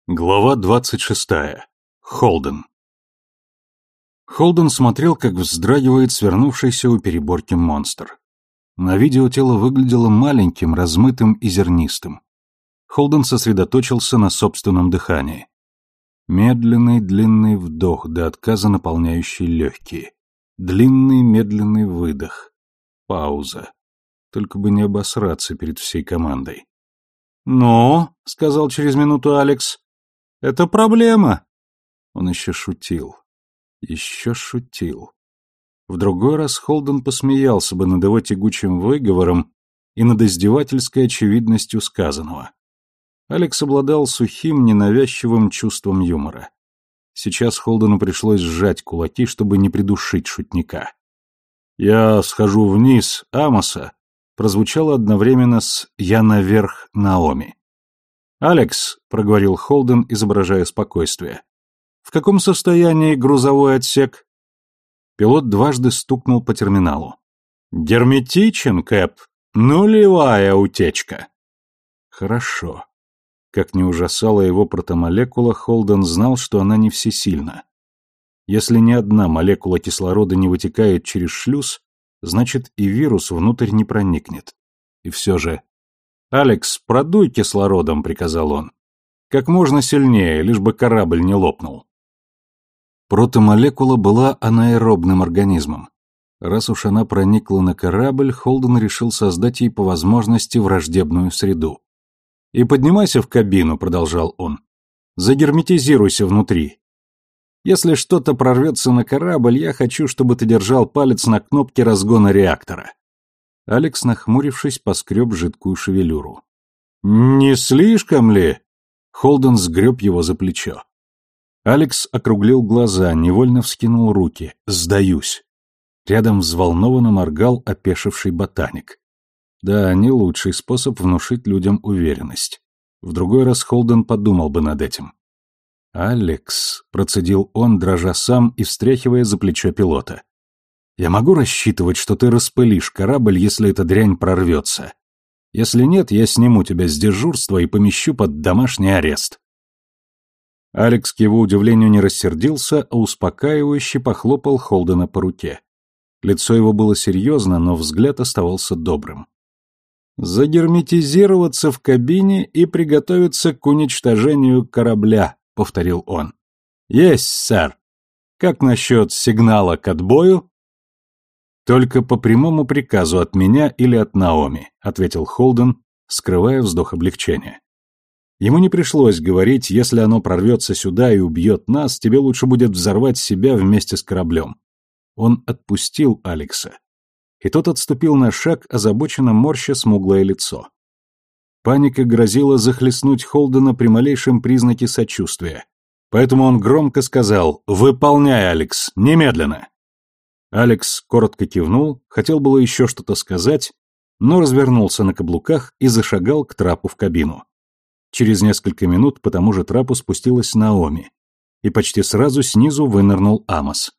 Глава 26. Холден. Холден смотрел, как вздрагивает свернувшийся у переборки монстр. На видео тело выглядело маленьким, размытым и зернистым. Холден сосредоточился на собственном дыхании. Медленный, длинный вдох, до отказа наполняющий легкие. Длинный, медленный выдох. Пауза. Только бы не обосраться перед всей командой. «Ну», — сказал через минуту Алекс, — «это проблема». Он еще шутил. Еще шутил. В другой раз Холден посмеялся бы над его тягучим выговором и над издевательской очевидностью сказанного. Алекс обладал сухим, ненавязчивым чувством юмора. Сейчас Холдену пришлось сжать кулаки, чтобы не придушить шутника. «Я схожу вниз, Амоса», прозвучало одновременно с «я наверх, Наоми». «Алекс», — проговорил Холден, изображая спокойствие, — «в каком состоянии грузовой отсек?» Пилот дважды стукнул по терминалу. «Герметичен, Кэп. Нулевая утечка». «Хорошо». Как ни ужасала его протомолекула, Холден знал, что она не всесильна. Если ни одна молекула кислорода не вытекает через шлюз, значит и вирус внутрь не проникнет. И все же... «Алекс, продуй кислородом», — приказал он. «Как можно сильнее, лишь бы корабль не лопнул». Протомолекула была анаэробным организмом. Раз уж она проникла на корабль, Холден решил создать ей по возможности враждебную среду. «И поднимайся в кабину», — продолжал он. «Загерметизируйся внутри. Если что-то прорвется на корабль, я хочу, чтобы ты держал палец на кнопке разгона реактора». Алекс, нахмурившись, поскреб жидкую шевелюру. «Не слишком ли?» Холден сгреб его за плечо. Алекс округлил глаза, невольно вскинул руки. «Сдаюсь». Рядом взволнованно моргал опешивший ботаник. Да, не лучший способ внушить людям уверенность. В другой раз Холден подумал бы над этим. «Алекс», — процедил он, дрожа сам и встряхивая за плечо пилота. «Я могу рассчитывать, что ты распылишь корабль, если эта дрянь прорвется. Если нет, я сниму тебя с дежурства и помещу под домашний арест». Алекс, к его удивлению, не рассердился, а успокаивающе похлопал Холдена по руке. Лицо его было серьезно, но взгляд оставался добрым. «Загерметизироваться в кабине и приготовиться к уничтожению корабля», — повторил он. «Есть, сэр. Как насчет сигнала к отбою?» «Только по прямому приказу от меня или от Наоми», — ответил Холден, скрывая вздох облегчения. Ему не пришлось говорить: «Если оно прорвется сюда и убьет нас, тебе лучше будет взорвать себя вместе с кораблем». Он отпустил Алекса, и тот отступил на шаг, озабоченно морща смуглое лицо. Паника грозила захлестнуть Холдена при малейшем признаке сочувствия, поэтому он громко сказал: «Выполняй, Алекс, немедленно!» Алекс коротко кивнул, хотел было еще что-то сказать, но развернулся на каблуках и зашагал к трапу в кабину. Через несколько минут по тому же трапу спустилась Наоми, и почти сразу снизу вынырнул Амос.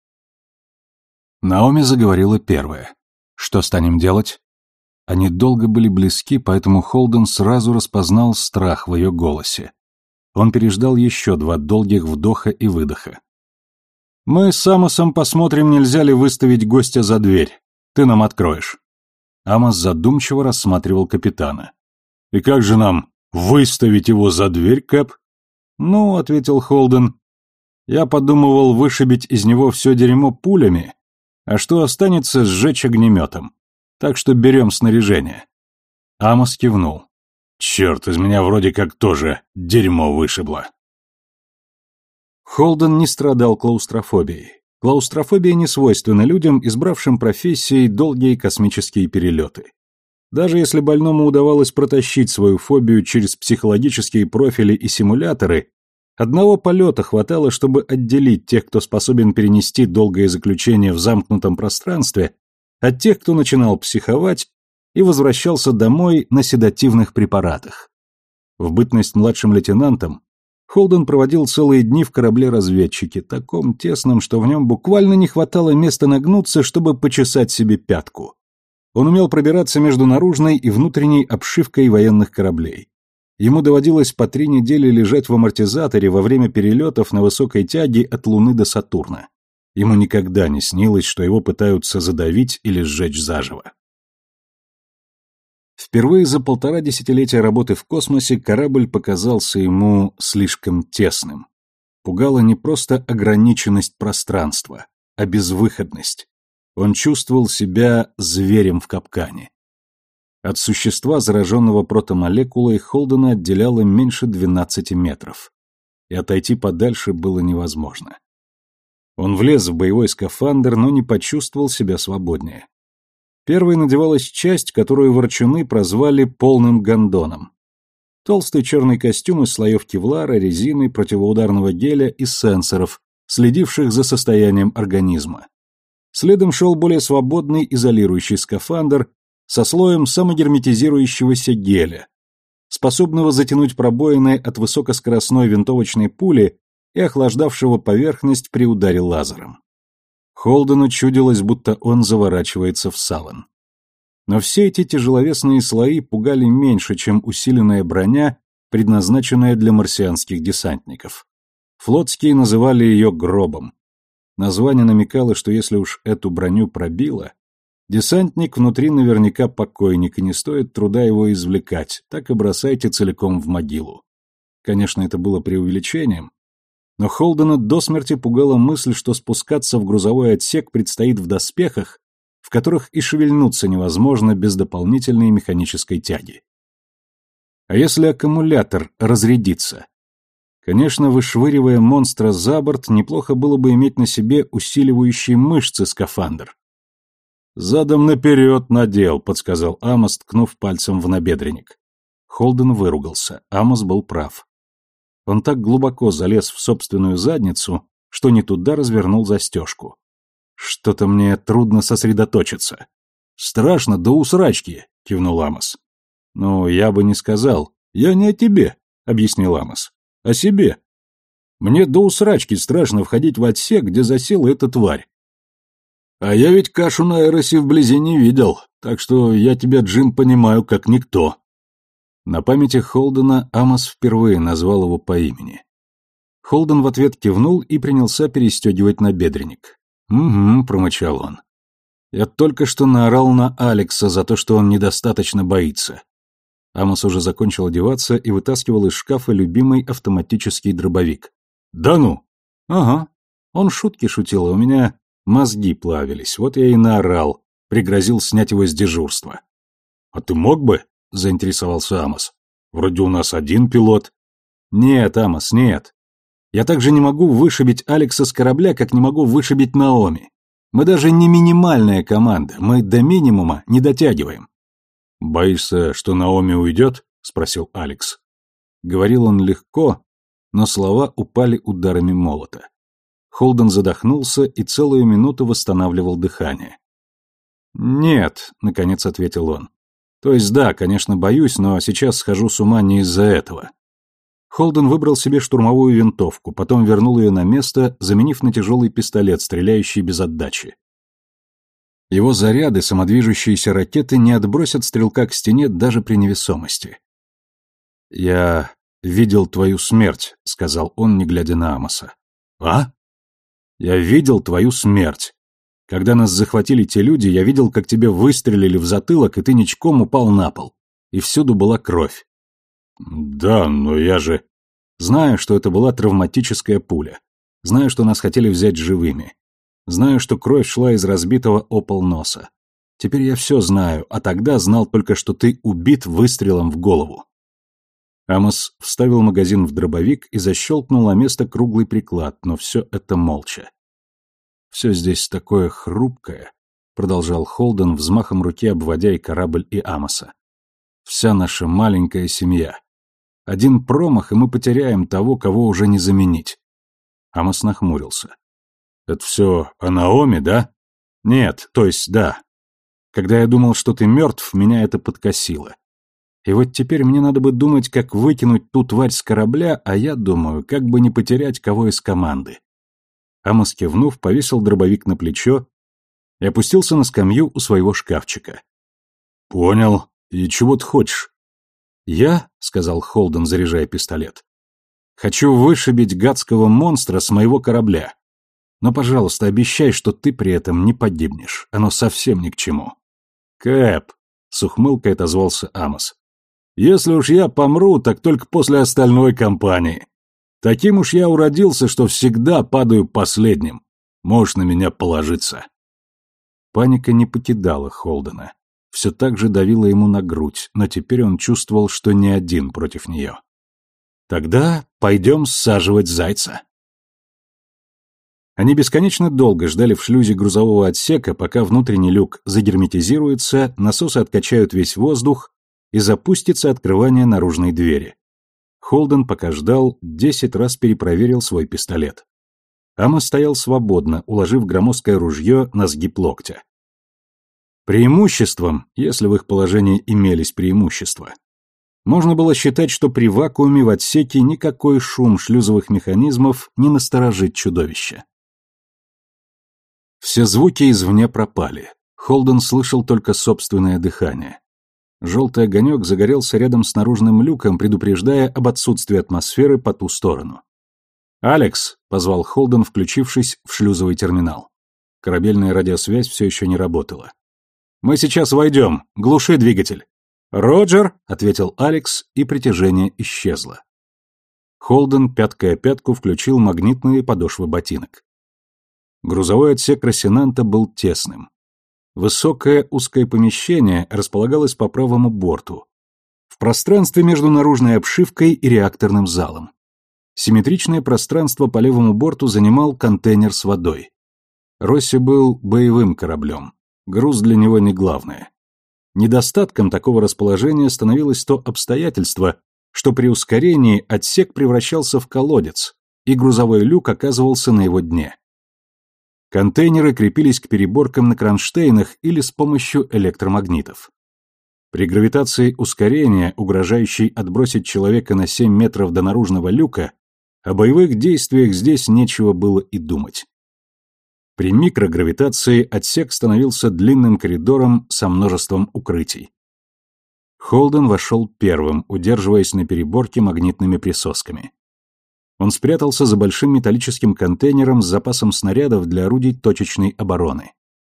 Наоми заговорила первая. «Что станем делать?» Они долго были близки, поэтому Холден сразу распознал страх в ее голосе. Он переждал еще 2 долгих вдоха и выдоха. «Мы с Амосом посмотрим, нельзя ли выставить гостя за дверь. Ты нам откроешь». Амос задумчиво рассматривал капитана. «И как же нам выставить его за дверь, Кэп?» «Ну», — ответил Холден, — «я подумывал вышибить из него все дерьмо пулями, а что останется, сжечь огнеметом. Так что берем снаряжение». Амос кивнул. «Черт, из меня вроде как тоже дерьмо вышибло». Холден не страдал клаустрофобией. Клаустрофобия не свойственна людям, избравшим профессией долгие космические перелеты. Даже если больному удавалось протащить свою фобию через психологические профили и симуляторы, одного полета хватало, чтобы отделить тех, кто способен перенести долгое заключение в замкнутом пространстве, от тех, кто начинал психовать и возвращался домой на седативных препаратах. В бытность младшим лейтенантом Холден проводил целые дни в корабле-разведчике, таком тесном, что в нем буквально не хватало места нагнуться, чтобы почесать себе пятку. Он умел пробираться между наружной и внутренней обшивкой военных кораблей. Ему доводилось по 3 недели лежать в амортизаторе во время перелетов на высокой тяге от Луны до Сатурна. Ему никогда не снилось, что его пытаются задавить или сжечь заживо. Впервые за 1,5 десятилетия работы в космосе корабль показался ему слишком тесным. Пугала не просто ограниченность пространства, а безвыходность. Он чувствовал себя зверем в капкане. От существа, зараженного протомолекулой, Холдена отделяло меньше 12 метров. И отойти подальше было невозможно. Он влез в боевой скафандр, но не почувствовал себя свободнее. Первой надевалась часть, которую ворчуны прозвали полным гондоном. Толстый черный костюм из слоев кевлара, резины, противоударного геля и сенсоров, следивших за состоянием организма. Следом шел более свободный изолирующий скафандр со слоем самогерметизирующегося геля, способного затянуть пробоины от высокоскоростной винтовочной пули и охлаждавшего поверхность при ударе лазером. Холдену чудилось, будто он заворачивается в саван. Но все эти тяжеловесные слои пугали меньше, чем усиленная броня, предназначенная для марсианских десантников. Флотские называли ее гробом. Название намекало, что если уж эту броню пробило, десантник внутри наверняка покойник, и не стоит труда его извлекать, так и бросайте целиком в могилу. Конечно, это было преувеличением, но Холдена до смерти пугала мысль, что спускаться в грузовой отсек предстоит в доспехах, в которых и шевельнуться невозможно без дополнительной механической тяги. А если аккумулятор разрядится? Конечно, вышвыривая монстра за борт, неплохо было бы иметь на себе усиливающие мышцы скафандр. «Задом наперед надел», — подсказал Амос, ткнув пальцем в набедренник. Холден выругался. Амос был прав. Он так глубоко залез в собственную задницу, что не туда развернул застежку. «Что-то мне трудно сосредоточиться». «Страшно до усрачки», — кивнул Амос. «Ну, я бы не сказал. Я не о тебе», — объяснил Амос. «О себе. Мне до усрачки страшно входить в отсек, где засела эта тварь. А я ведь кашу на Эросе вблизи не видел, так что я тебя, Джим, понимаю, как никто». На памяти Холдена Амос впервые назвал его по имени. Холден в ответ кивнул и принялся перестегивать набедренник. «Угу», — промычал он. «Я только что наорал на Алекса за то, что он недостаточно боится». Амос уже закончил одеваться и вытаскивал из шкафа любимый автоматический дробовик. «Да ну?» «Ага. Он шутки шутил, а у меня мозги плавились, вот я и наорал, пригрозил снять его с дежурства». «А ты мог бы?» — заинтересовался Амос. «Вроде у нас один пилот». «Нет, Амос, нет. Я также не могу вышибить Алекса с корабля, как не могу вышибить Наоми. Мы даже не минимальная команда, мы до минимума не дотягиваем». «Боишься, что Наоми уйдет?» — спросил Алекс. Говорил он легко, но слова упали ударами молота. Холден задохнулся и целую минуту восстанавливал дыхание. «Нет», — наконец ответил он. «То есть да, конечно, боюсь, но сейчас схожу с ума не из-за этого». Холден выбрал себе штурмовую винтовку, потом вернул ее на место, заменив на тяжелый пистолет, стреляющий без отдачи. Его заряды, самодвижущиеся ракеты, не отбросят стрелка к стене даже при невесомости. «Я видел твою смерть», — сказал он, не глядя на Амоса. «А?» «Я видел твою смерть. Когда нас захватили те люди, я видел, как тебе выстрелили в затылок, и ты ничком упал на пол. И всюду была кровь». «Да, но я же...» «Знаю, что это была травматическая пуля. Знаю, что нас хотели взять живыми. Знаю, что кровь шла из разбитого о пол носа. Теперь я все знаю, а тогда знал только, что ты убит выстрелом в голову». Амос вставил магазин в дробовик и защелкнул на место круглый приклад, но все это молча. «Все здесь такое хрупкое», — продолжал Холден, взмахом руки обводя и корабль, и Амоса. «Вся наша маленькая семья. Один промах, и мы потеряем того, кого уже не заменить». Амос нахмурился. «Это все о Наоми, да?» «Нет, то есть да. Когда я думал, что ты мертв, меня это подкосило. И вот теперь мне надо бы думать, как выкинуть ту тварь с корабля, а я думаю, как бы не потерять кого из команды». Амос, кивнув, повесил дробовик на плечо и опустился на скамью у своего шкафчика. «Понял. И чего ты хочешь?» «Я», — сказал Холден, заряжая пистолет, — «хочу вышибить гадского монстра с моего корабля. Но, пожалуйста, обещай, что ты при этом не погибнешь. Оно совсем ни к чему». «Кэп», — с ухмылкой отозвался Амос, — «если уж я помру, так только после остальной компании. Таким уж я уродился, что всегда падаю последним. Можешь на меня положиться». Паника не покидала Холдена. Все так же давила ему на грудь, но теперь он чувствовал, что не один против нее. «Тогда пойдем саживать зайца». Они бесконечно долго ждали в шлюзе грузового отсека, пока внутренний люк загерметизируется, насосы откачают весь воздух и запустится открывание наружной двери. Холден, пока ждал, 10 раз перепроверил свой пистолет. Амос стоял свободно, уложив громоздкое ружье на сгиб локтя. Преимуществом, если в их положении имелись преимущества, можно было считать, что при вакууме в отсеке никакой шум шлюзовых механизмов не насторожит чудовище. Все звуки извне пропали. Холден слышал только собственное дыхание. Желтый огонек загорелся рядом с наружным люком, предупреждая об отсутствии атмосферы по ту сторону. «Алекс», — позвал Холден, включившись в шлюзовый терминал. Корабельная радиосвязь все еще не работала. «Мы сейчас войдем. Глуши двигатель». «Роджер», — ответил Алекс, и притяжение исчезло. Холден пяткой о пятку включил магнитные подошвы ботинок. Грузовой отсек Росинанта был тесным. Высокое узкое помещение располагалось по правому борту, в пространстве между наружной обшивкой и реакторным залом. Симметричное пространство по левому борту занимал контейнер с водой. Росси был боевым кораблем, груз для него не главное. Недостатком такого расположения становилось то обстоятельство, что при ускорении отсек превращался в колодец, и грузовой люк оказывался на его дне. Контейнеры крепились к переборкам на кронштейнах или с помощью электромагнитов. При гравитации ускорения, угрожающей отбросить человека на 7 метров до наружного люка, о боевых действиях здесь нечего было и думать. При микрогравитации отсек становился длинным коридором со множеством укрытий. Холден вошел первым, удерживаясь на переборке магнитными присосками. Он спрятался за большим металлическим контейнером с запасом снарядов для орудий точечной обороны.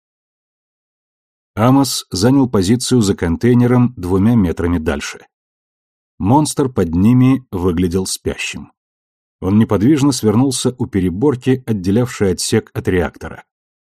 Амос занял позицию за контейнером 2 метрами дальше. Монстр под ними выглядел спящим. Он неподвижно свернулся у переборки, отделявшей отсек от реактора.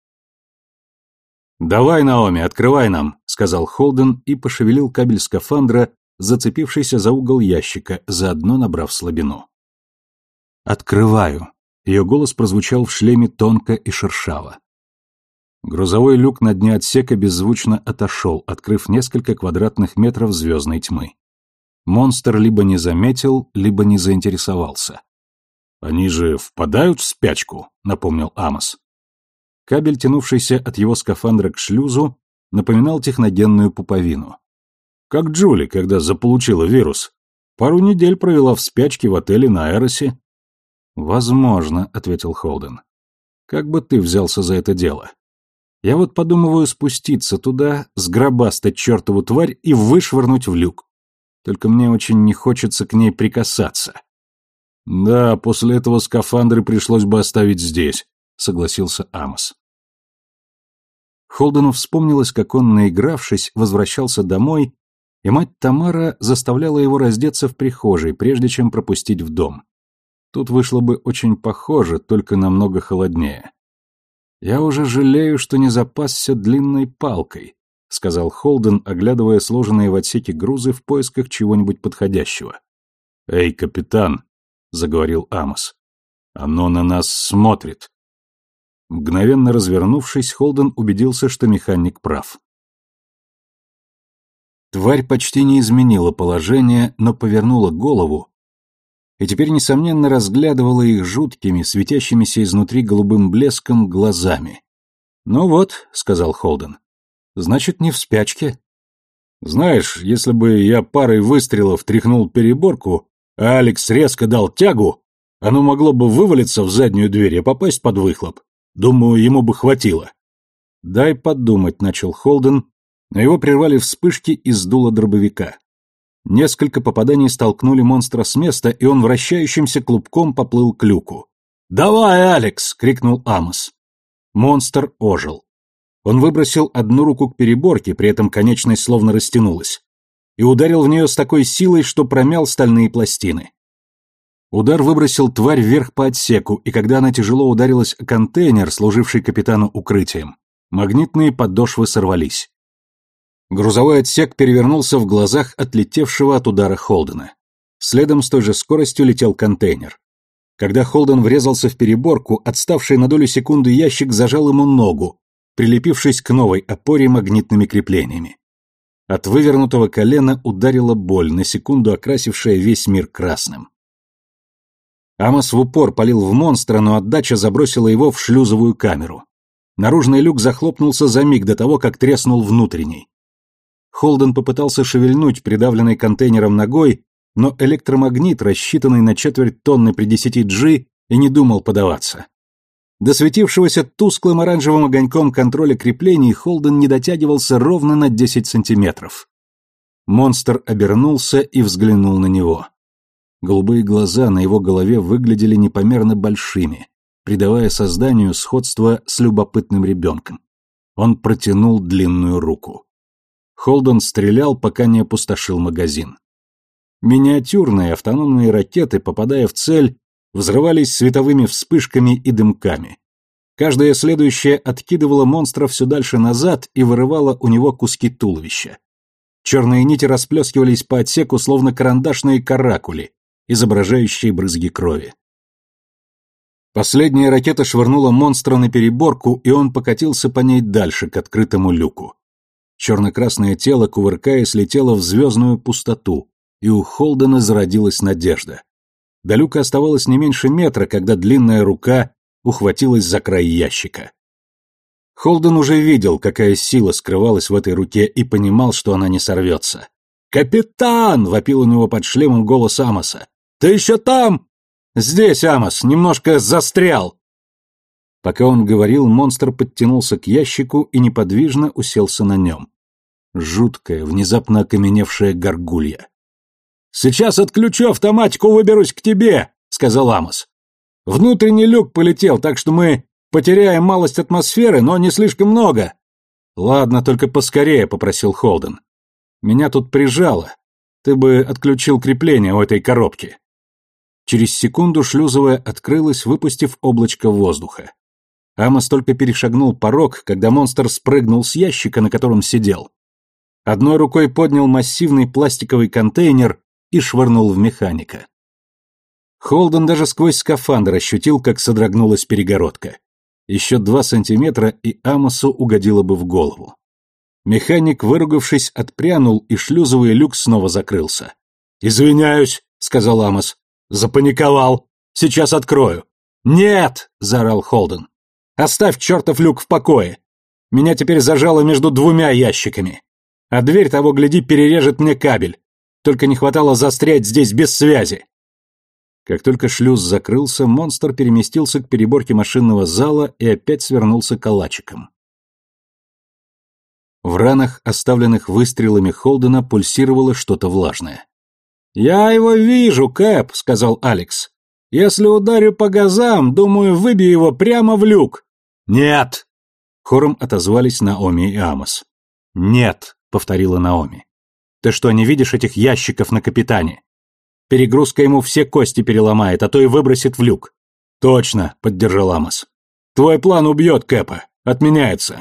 «Давай, Наоми, открывай нам», — сказал Холден и пошевелил кабель скафандра, зацепившийся за угол ящика, заодно набрав слабину. «Открываю». Ее голос прозвучал в шлеме тонко и шершаво. Грузовой люк на дне отсека беззвучно отошел, открыв несколько квадратных метров звездной тьмы. Монстр либо не заметил, либо не заинтересовался. «Они же впадают в спячку», — напомнил Амос. Кабель, тянувшийся от его скафандра к шлюзу, напоминал техногенную пуповину. Как Джули, когда заполучила вирус. Пару недель провела в спячке в отеле на Эросе. «Возможно», — ответил Холден. «Как бы ты взялся за это дело? Я вот подумываю спуститься туда, сгробастать чертову тварь и вышвырнуть в люк. Только мне очень не хочется к ней прикасаться». «Да, после этого скафандры пришлось бы оставить здесь», — согласился Амос. Холдену вспомнилось, как он, наигравшись, возвращался домой, и мать Тамара заставляла его раздеться в прихожей, прежде чем пропустить в дом. Тут вышло бы очень похоже, только намного холоднее. «Я уже жалею, что не запасся длинной палкой», — сказал Холден, оглядывая сложенные в отсеке грузы в поисках чего-нибудь подходящего. «Эй, капитан», — заговорил Амос, — «оно на нас смотрит». Мгновенно развернувшись, Холден убедился, что механик прав. Тварь почти не изменила положение, но повернула голову и теперь, несомненно, разглядывала их жуткими, светящимися изнутри голубым блеском глазами. «Ну вот», — сказал Холден, — «значит, не в спячке». «Знаешь, если бы я парой выстрелов тряхнул переборку, а Алекс резко дал тягу, оно могло бы вывалиться в заднюю дверь и попасть под выхлоп. Думаю, ему бы хватило». «Дай подумать», — начал Холден, но его прервали вспышки из дула дробовика. Несколько попаданий столкнули монстра с места, и он вращающимся клубком поплыл к люку. «Давай, Алекс!» — крикнул Амос. Монстр ожил. Он выбросил одну руку к переборке, при этом конечность словно растянулась, и ударил в нее с такой силой, что промял стальные пластины. Удар выбросил тварь вверх по отсеку, и когда она тяжело ударилась о контейнер, служивший капитану укрытием, магнитные подошвы сорвались. Грузовой отсек перевернулся в глазах отлетевшего от удара Холдена. Следом с той же скоростью летел контейнер. Когда Холден врезался в переборку, отставший на долю секунды ящик зажал ему ногу, прилепившись к новой опоре магнитными креплениями. От вывернутого колена ударила боль, на секунду окрасившая весь мир красным. Амос в упор палил в монстра, но отдача забросила его в шлюзовую камеру. Наружный люк захлопнулся за миг до того, как треснул внутренний. Холден попытался шевельнуть придавленный контейнером ногой, но электромагнит, рассчитанный на 1/4 тонны при 10 G, и не думал подаваться. До светившегося тусклым оранжевым огоньком контроля креплений Холден не дотягивался ровно на 10 сантиметров. Монстр обернулся и взглянул на него. Голубые глаза на его голове выглядели непомерно большими, придавая созданию сходство с любопытным ребенком. Он протянул длинную руку. Холден стрелял, пока не опустошил магазин. Миниатюрные автономные ракеты, попадая в цель, взрывались световыми вспышками и дымками. Каждая следующая откидывала монстра все дальше назад и вырывала у него куски туловища. Черные нити расплескивались по отсеку, словно карандашные каракули, изображающие брызги крови. Последняя ракета швырнула монстра на переборку, и он покатился по ней дальше, к открытому люку. Черно-красное тело, кувыркаясь, летело в звездную пустоту, и у Холдена зародилась надежда. До люка оставалось не меньше метра, когда длинная рука ухватилась за край ящика. Холден уже видел, какая сила скрывалась в этой руке, и понимал, что она не сорвется. «Капитан!» — вопил у него под шлемом голос Амоса. «Ты еще там?» «Здесь, Амос, немножко застрял!» Пока он говорил, монстр подтянулся к ящику и неподвижно уселся на нем. Жуткая, внезапно окаменевшая горгулья. «Сейчас отключу автоматику, выберусь к тебе», — сказал Амос. «Внутренний люк полетел, так что мы потеряем малость атмосферы, но не слишком много». «Ладно, только поскорее», — попросил Холден. «Меня тут прижало. Ты бы отключил крепление у этой коробки». Через секунду шлюзовая открылась, выпустив облачко воздуха. Амос только перешагнул порог, когда монстр спрыгнул с ящика, на котором сидел. Одной рукой поднял массивный пластиковый контейнер и швырнул в механика. Холден даже сквозь скафандр ощутил, как содрогнулась перегородка. Еще 2 сантиметра, и Амосу угодило бы в голову. Механик, выругавшись, отпрянул, и шлюзовый люк снова закрылся. «Извиняюсь», — сказал Амос. «Запаниковал. Сейчас открою». «Нет!» — заорал Холден. «Оставь чертов люк в покое. Меня теперь зажало между 2 ящиками. А дверь, того гляди, перережет мне кабель. Только не хватало застрять здесь без связи». Как только шлюз закрылся, монстр переместился к переборке машинного зала и опять свернулся калачиком. В ранах, оставленных выстрелами Холдена, пульсировало что-то влажное. «Я его вижу, Кэп», — сказал Алекс. «Если ударю по газам, думаю, выбью его прямо в люк». «Нет!» — хором отозвались Наоми и Амос. «Нет», — повторила Наоми. «Ты что, не видишь этих ящиков на капитане? Перегрузка ему все кости переломает, а то и выбросит в люк». «Точно», — поддержал Амос. «Твой план убьет Кэпа. Отменяется».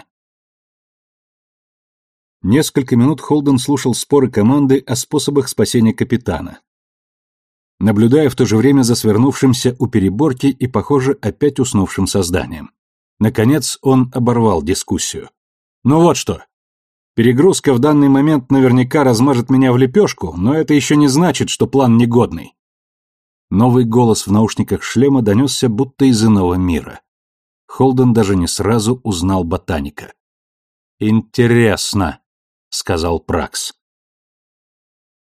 Несколько минут Холден слушал споры команды о способах спасения капитана, наблюдая в то же время за свернувшимся у переборки и, похоже, опять уснувшим созданием. Наконец он оборвал дискуссию. «Ну вот что. Перегрузка в данный момент наверняка размажет меня в лепешку, но это еще не значит, что план негодный». Новый голос в наушниках шлема донесся будто из иного мира. Холден даже не сразу узнал ботаника. «Интересно», — сказал Пракс.